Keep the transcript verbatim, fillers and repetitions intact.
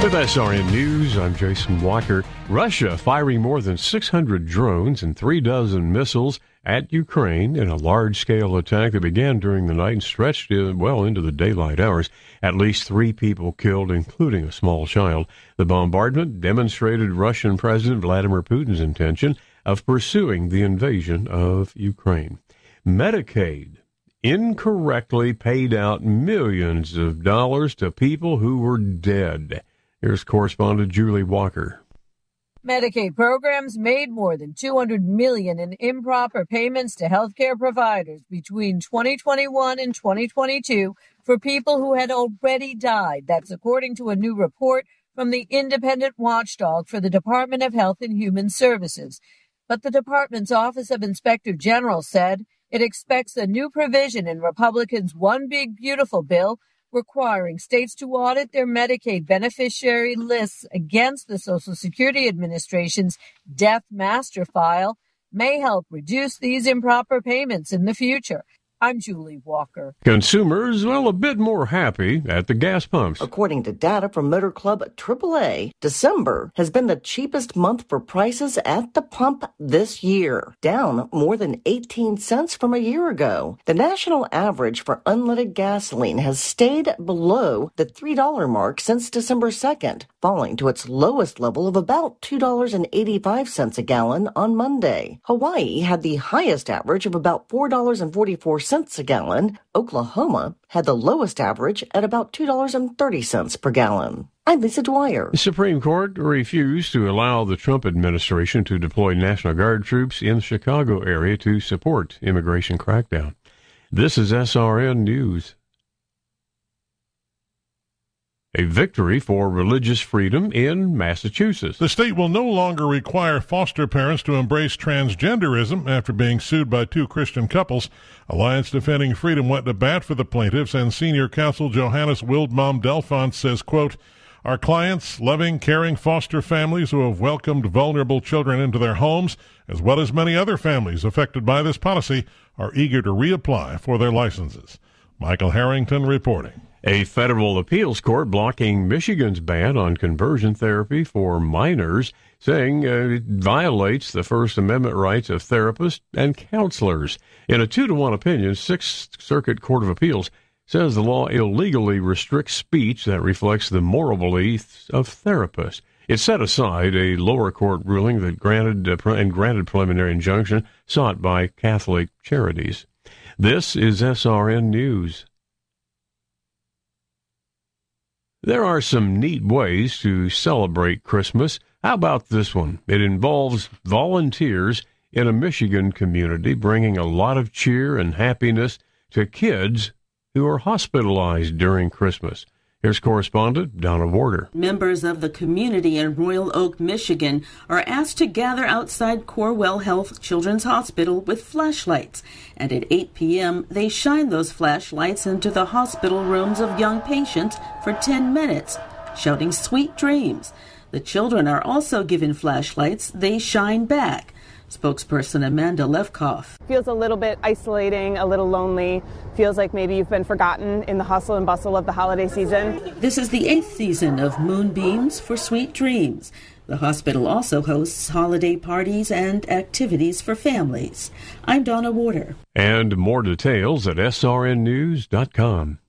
With S R N News, I'm Jason Walker. Russia firing more than six hundred drones and three dozen missiles at Ukraine in a large-scale attack that began during the night and stretched uh, well into the daylight hours. At least three people killed, including a small child. The bombardment demonstrated Russian President Vladimir Putin's intention of pursuing the invasion of Ukraine. Medicaid incorrectly paid out millions of dollars to people who were dead. Here's correspondent Julie Walker. Medicaid programs made more than two hundred million dollars in improper payments to healthcare providers between twenty twenty-one and twenty twenty-two for people who had already died. That's according to a new report from the independent watchdog for the Department of Health and Human Services. But the department's Office of Inspector General said it expects a new provision in Republicans' One Big Beautiful bill requiring states to audit their Medicaid beneficiary lists against the Social Security Administration's Death Master File may help reduce these improper payments in the future. I'm Julie Walker. Consumers, well, a bit more happy at the gas pumps. According to data from Motor Club triple A, December has been the cheapest month for prices at the pump this year, down more than eighteen cents from a year ago. The national average for unleaded gasoline has stayed below the three dollars mark since December second, falling to its lowest level of about two dollars and eighty-five cents a gallon on Monday. Hawaii had the highest average of about four dollars and forty-four cents a gallon. Oklahoma had the lowest average at about two dollars and thirty cents per gallon. I'm Lisa Dwyer. The Supreme Court refused to allow the Trump administration to deploy National Guard troops in the Chicago area to support immigration crackdown. This is S R N News. A victory for religious freedom in Massachusetts. The state will no longer require foster parents to embrace transgenderism after being sued by two Christian couples. Alliance Defending Freedom went to bat for the plaintiffs, and senior counsel Johannes Wildbaum Delfont says, quote, "Our clients, loving, caring foster families who have welcomed vulnerable children into their homes, as well as many other families affected by this policy, are eager to reapply for their licenses." Michael Harrington reporting. A federal appeals court blocking Michigan's ban on conversion therapy for minors, saying uh, it violates the First Amendment rights of therapists and counselors. In a two to one opinion, Sixth Circuit Court of Appeals says the law illegally restricts speech that reflects the moral beliefs of therapists. It set aside a lower court ruling that granted uh, pre- and granted preliminary injunction sought by Catholic charities. This is S R N News. There are some neat ways to celebrate Christmas. How about this one? It involves volunteers in a Michigan community bringing a lot of cheer and happiness to kids who are hospitalized during Christmas. Here's correspondent Donna Warder. Members of the community in Royal Oak, Michigan, are asked to gather outside Corewell Health Children's Hospital with flashlights. And at eight p.m., they shine those flashlights into the hospital rooms of young patients for ten minutes, shouting sweet dreams. The children are also given flashlights they shine back. Spokesperson Amanda Levkoff. Feels a little bit isolating, a little lonely. Feels like maybe you've been forgotten in the hustle and bustle of the holiday season. This is the eighth season of Moonbeams for Sweet Dreams. The hospital also hosts holiday parties and activities for families. I'm Donna Warder. And more details at S R N news dot com.